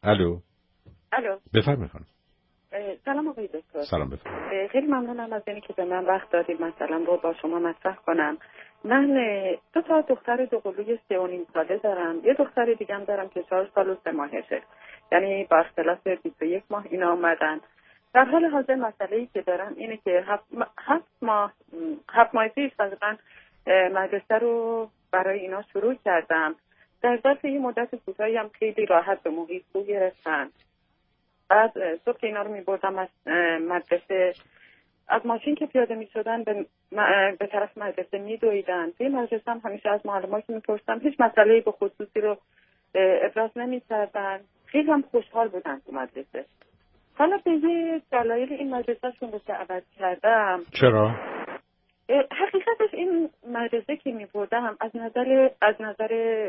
الو. الو. بفرمایید خانم. سلام آقای دکتر. سلام بفرمایید. خیلی ممنونم از اینکه به من وقت دادید مثلا رو با شما مطرح کنم. من 2 تا دختر دوقلوی 3.5 ساله دارم. یه دختر دیگه هم دارم که 4 سال و 3 ماهشه. یعنی با اختلاف 21 ماه اینا اومدن. در حال حاضر مسئله‌ای که دارم اینه که 7 ماه پیش تقریبا مدرسه رو برای اینا شروع کردم. در ظرف یه مدت کوتاهی هم خیلی راحت به محیط رو گرفتن. بعد صبح که اینا رو می‌بردم از مدرسه، از ماشین که پیاده می‌شدن به طرف مدرسه می‌دویدن. توی مدرسه هم همیشه از معلم‌ها که می‌پرسیدم هیچ مسئله‌ای به خصوصی رو ابراز نمی‌کردن. خیلی هم خوشحال بودن تو مدرسه. حالا به یه دلایل این مدرسه‌شون رو که عوض کردم. چرا؟ حقیقتش این مدرسه که می‌بردم از نظر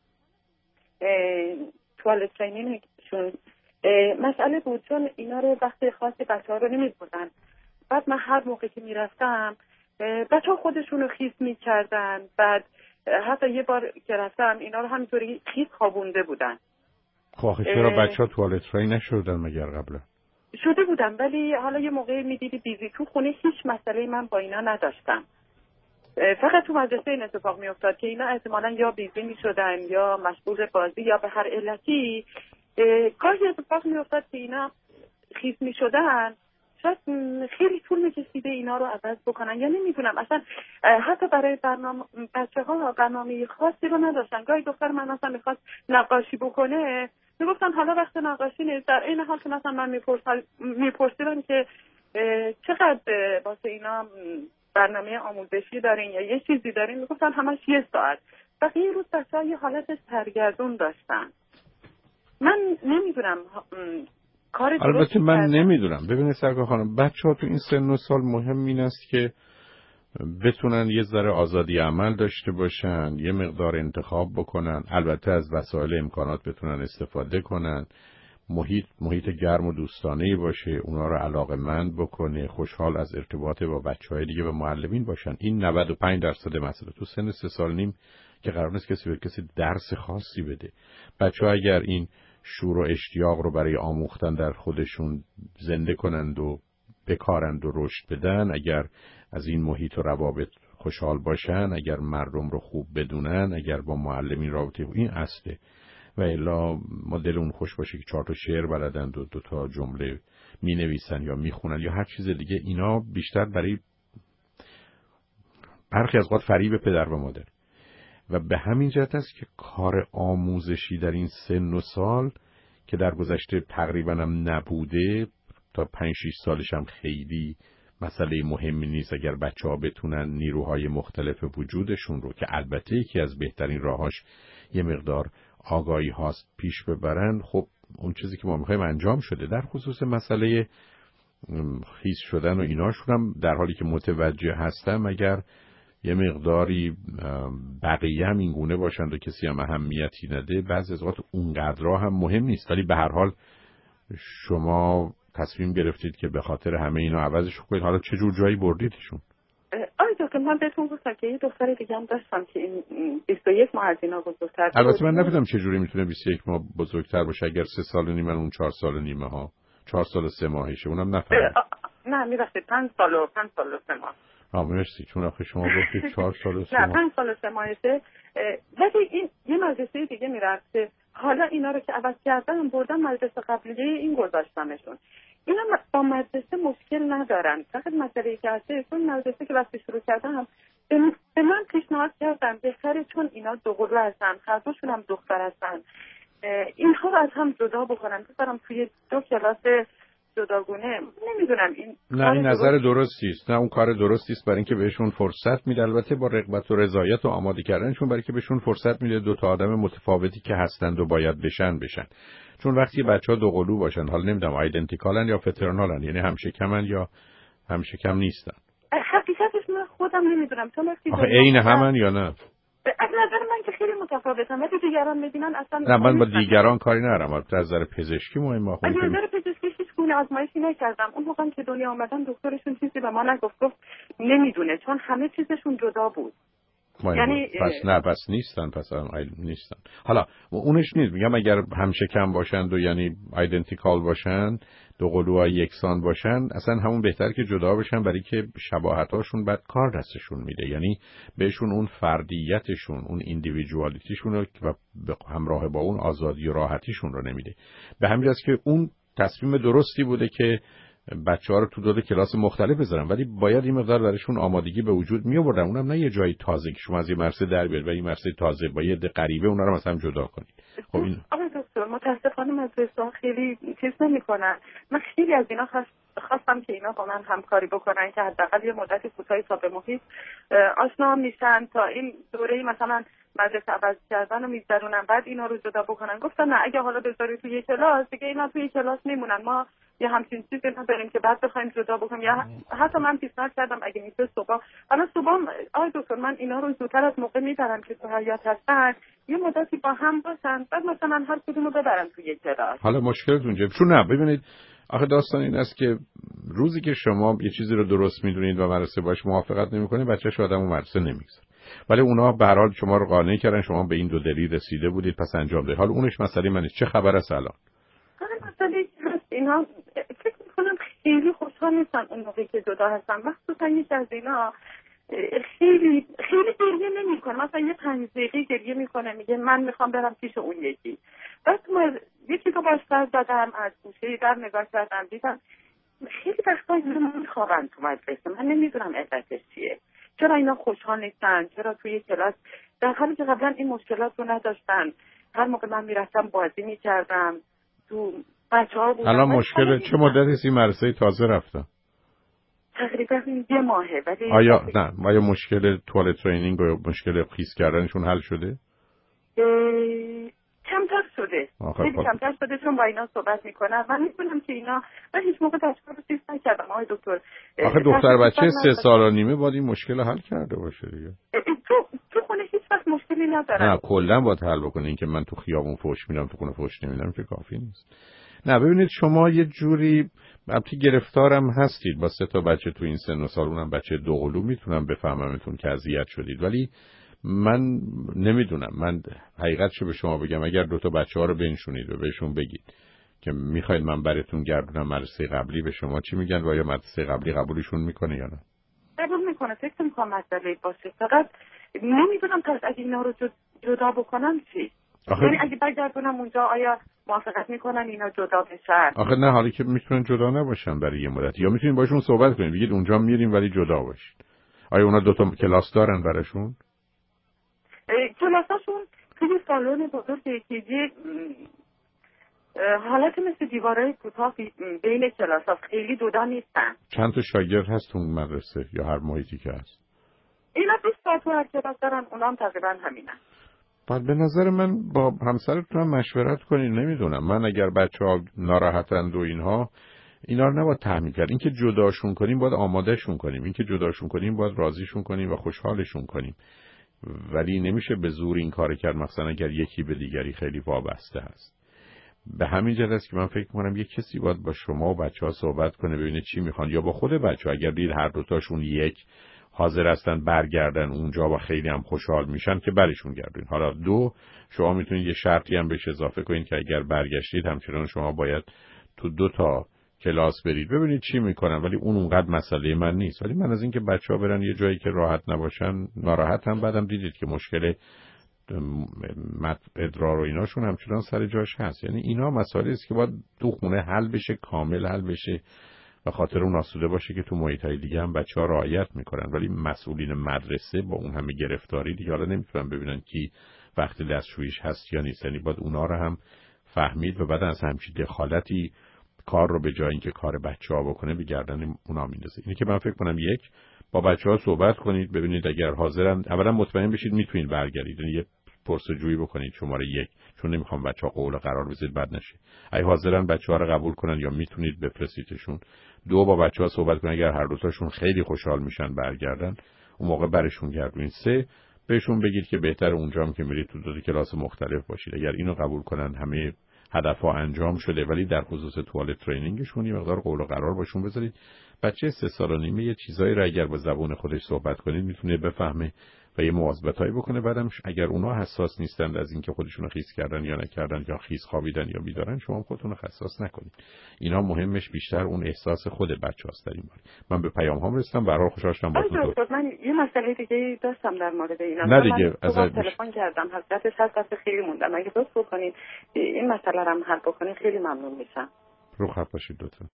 توالت ترینینگشون مسئله بود، چون اینا رو وقت خاص بچه‌ها رو نمی‌بردن. بعد من هر موقع که میرفتم بچه‌ها خودشون رو خیس می‌کردن. بعد حتی یه بار که رفتم اینا رو همینطوری خیس خوابونده بودن. خب آخه چرا بچه‌ها توالت ترین نشدن مگر قبلا؟ شده بودم، ولی حالا یه موقع می‌دیدی بیزی تو خونه هیچ مسئله من با اینا نداشتم. فقط تو مدرسه این اتفاق می‌افتاد که اینا احتمالاً یا بیزی می‌شدن یا مشغول بازی یا به هر علتی گاهی اتفاق می‌افتاد که اینا خیس می‌شدن. شاید خیلی طول می‌کشیده اینا رو عوض بکنن یا نمی‌دونم. اصلا حتی برای بچه‌ها برنامه خاصی رو نداشتن. گاهی دختر من مثلا می‌خواست نقاشی بکنه، میگفتن حالا وقت نقاشی نیست. در این حال که مثلا من میپرسیدم که چقدر واسه اینا برنامه آموزشی دارین یا یه چیزی دارین، میگفتن همش 1 ساعت. بقیه روز بچه‌ها یه حالت سرگردون داشتن. من نمیدونم کار درست. البته من نمیدونم. ببینید سرکار خانم، بچه‌ها تو این سن و سال مهم این است که بتونن یه ذره آزادی عمل داشته باشن، یه مقدار انتخاب بکنن، البته از وسایل امکانات بتونن استفاده کنن، محیط گرم و دوستانه‌ای باشه، اونا رو علاقه‌مند بکنه، خوشحال از ارتباط با بچه‌های دیگه و معلمین باشن. این 95% مسئله. تو سن 3 سال نیم که قرار نیست کسی به کسی درس خاصی بده. بچه‌ها اگر این شور و اشتیاق رو برای آموختن در خودشون زنده کنند و بکارند و رشد بدن، اگر از این محیط و روابط خوشحال باشن، اگر مردم رو خوب بدونن، اگر با معلمین رابطه، این اصله. و الا ما دلمون خوش باشه که 4 تا شعر بلدند و 2 تا جمله می نویسن یا می خونن یا هر چیز دیگه، اینا بیشتر برای برخی از اوقات فریب پدر و مادر. و به همین جهت است که کار آموزشی در این سن و سال که در گذشته تقریبا هم نبوده، تا 5-6 سالش هم خیلی مسئله مهمی نیست اگر بچه‌ها بتونن نیروهای مختلف وجودشون رو که البته یکی از بهترین راهاش یه مقدار آگاهی هاست پیش ببرن. خب اون چیزی که ما می‌خوایم انجام شده. در خصوص مسئله خیس شدن و ایناشون هم در حالی که متوجه هستم، اگر یه مقداری بقیه هم این گونه باشند و کسی هم اهمیتی نده، بعضی از اوقات اونقدرها هم مهم نیست. ولی به هر حال شما تصمیم گرفتید که به خاطر همه اینا عوضش کنید. حالا چه جور جایی بردیدشون؟ آره دکتر، من بهتون گفتم که یه دختر دیگه هم داشتم که این 21 ماه از اینا بزرگتر بود. البته من نفهمیدم چه جوری میتونه 21 ماه بزرگتر باشه اگر 3 سال و نیم اون 4 سال و نیمه ها 4 سال و 3 ماهشه. اونم نفهمیدم. نه میرسه 5 سال و 3 ماه. مرسی، چون آخه شما گفتید 4 سال و 3 نه ماه. 5 سال و 3 ماهشه. ولی این یه مدرسه دیگه میرفته. حالا اینا رو که عوض کردن بردن مدرسه قبلیه این گذاشتمشون. اینا با مدرسه مشکل ندارن. فقط مسئله که هست چون مدرسه که وقتی شروع کردن به من پیشنهاد کردن بهتره چون اینا دوقلو هستن، هردوشون هم دختر هستن، اینها رو از هم جدا بکنن، بذارم توی 2 کلاس جداگونه. نمیدونم این نظر درستی است. نه اون کار درستی است، برای اینکه بهشون فرصت میده، البته با رغبت و رضایت و آماده کردنشون، برای که بهشون فرصت میده 2 تا آدم متفاوتی که هستند و باید بشن. چون وقتی بچه‌ها دوقلو باشن، حالا نمیدونم آیدنتیکالن یا فترنالن، یعنی همشکمن یا همشکم نیستن. حقیقتش من خودم نمیدونم. چون وقتی آخه عین همن یا نه؟ از نظر من که خیلی متفاوتن، ولی دیگران میبینن اصلا. نه من با دیگران کاری ندارم، از نظر پزشکی مهمه. از نظر پزشکی هیچ گونه آزمایشی نکردم. اون موقعی که دنیا آمدن دکترشون چیزی به ما نگفت، گفت نمیدونه چون همه چیزشون جدا بود. یعنی پس نیستن، پس نیستن. حالا اونش نیست، میگم اگر همشکم باشند و یعنی آیدنتیکال باشن، دو قلوهای یکسان باشن، اصلا همون بهتر که جدا بشن، برای که شباهتاشون بعد کار دستشون میده، یعنی بهشون اون فردیتشون، اون ایندیویدوالیتیشون رو و همراه با اون آزادی و راحتیشون رو نمیده. به همین جاست که اون تصمیم درستی بوده که بچه‌ها رو تو دو کلاس مختلف بذارن، ولی باید این مقدار درشون آمادگی به وجود می آوردن. اونم نه یه جای تازه که شما از یه مدرسه در بیارید و این مدرسه تازه با یه غریبه اونا رو مثلا جدا کنید. خب این آقای دکتر متاسفانه مدرسه‌ها خیلی چیز نمی‌کنن. من خیلی از اینا خواستم که اینا با من همکاری بکنن که حداقل یه مدت کوتاهی تا به محیط آشنا میشن، تا این دوره‌ای مثلا مدرسه عوض کردن رو می‌ذارونن بعد اینا رو جدا بکنن. گفتن نه، اگه حالا بذاری توی کلاس دیگه اینا توی کلاس میمونن، ما یه همچین چیزی نداریم که بعد بخوایم جدا بکنیم. یا حتی من پیشنهاد کردم اگه میشه صبح آقای دکتر من اینا رو زودتر از موقع میبرم که تو حیات هستن، یه مدتی با هم باشن، بعد مثلا هر کدوم رو ببرن توی کلاس. حالا مشکلتون چیه؟ چون نه ببینید آخه داستان این است که روزی که شما یه چیزی رو درست میدونید و مدرسه باش موافقت نمیکنید، بچه‌ش آدمو مدرسه نمیگذاره. ولی اونا به هر حال شما رو قانع کردن، شما به این دو دلی رسیده بودید، پس انجام دادید. حالا اونش مسئله منه، چه خبر است الان؟ مسئله اینا فکر میکنم خیلی خوشحال نیستن اون موقعی که جدا هستن. مخصوصا یکی از اینا خیلی گریه نمیکنه، مثلا یه 5 دقیقه گریه میکنه، میگه من میخوام برم پیش اون یکی. بعد یکی رو باش سر زدم، از گوشه در نگاه کردم، دیدم خیلی وقتا اینا میخوابن تو مدرسه. من نمیدونم علتش چیه، چرا اینا خوشحال نیستن، چرا توی کلاس در حالی که قبلا این مشکلات رو نداشتن. هر موقع من میرفتم بازی میکردم تو بچه‌ها بودن. الان مشکل چه مدتی این مدرسه تازه رفتن؟ تقریبا 1 ماهه. ولی آیا مشکل توالت ترینینگ و مشکل خیس کردنشون حل شده؟ کمتر شده، خیلی کمتر شده، چون با اینا صحبت میکنم. من میکنم که اینا من هیچ موقع بچه‌ها رو چیز نکردم آقای دکتر. آخه دختر بچه 3 سال و نیمه باید این مشکل حل کرده باشه دیگه. تو خونه هیچ وقت مشکلی ندارم. نه کلا باید حل بکنه. این که من تو خیابون فحش میدم تو خونه فحش نمیدم که کافی نیست. نه ببینید شما یه جوری البته گرفتارم هستید با 3 تا بچه تو این سن و سال، اونم بچه دوقلو، میتونم بفهممتون که اذیت شدید، ولی من نمیدونم. من حقیقتشو به شما بگم، اگر 2 تا بچه‌ها رو بنشونید و بهشون بگید که میخواید من براتون گردونم مدرسه قبلی، به شما چی میگن و آیا مدرسه قبلی قبولشون میکنه یا نه؟ قبول میکنه. فکر میکنم مسئله باشه، فقط نمیدونم پس اگه اینا رو جدا بکنم چی؟ یعنی اگه برگردونم اونجا آیا موافقت میکنن اینا جدا بشن؟ آخه نه، حالی که میتونن جدا نباشن برای یه مدت، یا میتونین باشون صحبت کنید بگید اونجا میریم ولی جدا باشید. آیا اونا 2 تا کلاس دارن براشون؟ کلاساشون توی سالن بزرگ کیجی حالت مثل دیوارهای کوتاه بین کلاس‌ها، خیلی جدا نیستن. چند تا شاگرد هست اون مدرسه یا هر محیطی که هست؟ اینا 20 تا تو هر کلاس دارن، اونا هم تقریبا همینن. بعد به نظر من با همسرتون هم مشورت کنید. نمیدونم، من اگر بچه‌ها ناراحتند و اینا رو نباید تحمیل کرد. اینکه جداشون کنیم باید آمادهشون کنیم، اینکه جداشون کنیم باید راضیشون کنیم و خوشحالشون کنیم، ولی نمیشه به زور این کار کرد، مثلا اگر یکی به دیگری خیلی وابسته هست. به همین جهت است که من فکر می‌کنم یک کسی باید با شما و بچه‌ها صحبت کنه ببینه چی میخوان، یا با خود بچه‌ها اگر دید هر دوتاشون یک حاضر هستن برگردن اونجا و خیلی هم خوشحال میشن که برشون گردین. حالا 2 شما میتونید یه شرطی هم بهش اضافه کنید که اگر برگشتید همچنان شما باید تو 2 تا کلاس برید ببینید چی میکنن، ولی اونقدر مسئله من نیست. ولی من از اینکه بچه‌ها برن یه جایی که راحت نباشن ناراحت هم. بعدم دیدید که مشکل ادرار و ایناشون همچنان سر جاش هست. یعنی اینا مسائلی است که باید تو خونه حل بشه، کامل حل بشه و خاطر اون آسوده باشه که تو محیط‌های دیگه هم بچه‌ها رعایت میکنن. ولی مسئولین مدرسه با اون همه گرفتاری دیگه حالا نمیتونن ببینن کی وقتی دستشویش هست یا نیست. یعنی باید اونا رو هم فهمید و بعد از همچین دخالتی کار رو به جای اینکه کار بچه‌ها بکنه به گردن اونا میندازه. اینی که من فکر کنم یک با بچه‌ها صحبت کنید ببینید اگر حاضرن، اولا مطمئن بشید میتونید برگردید، یعنی یه پرسجویی بکنید شماره 1، چون نمیخوام بچه‌ها قول قرار بزنید بد نشه. اگه حاضرن بچه‌ها رو قبول کنن یا میتونید بفرستیدشون. 2 با بچه‌ها صحبت کنید، اگر هر دوتاشون خیلی خوشحال میشن برگردن اون موقع برشون گردونید. 3 بهشون بگید که بهتره اونجام که میرید تو 2 کلاس مختلف باشید. اگر اینو قبول کنن همه هدفها انجام شده، ولی در خصوص توالت ترینینگشون یه مقدار قول و قرار باشون بذارید. بچه 3 سال و نیمه یه چیزایی رو اگر با زبون خودش صحبت کنید میتونه بفهمه و یه مواظبتایی بکنه. بعدم اگر اونا حساس نیستند از اینکه خودشون خیس کردن یا نکردن یا خیس خوابیدن یا بیدارن، شما خودتون حساس نکنید. اینا مهمش بیشتر اون احساس خود بچه‌هاست در این باره. من به پیام هام رسیدم، به هر حال خوشحال شدم باهاتون. من یه مسئله دیگه داشتم در مورد اینا. نه دیگه از تلفن کردم، حضرتش هست خیلی موندم. اگه لطف بکنید این مسئله رو هم حل بکنید خیلی ممنون میشم. رو خط باشید لطفا.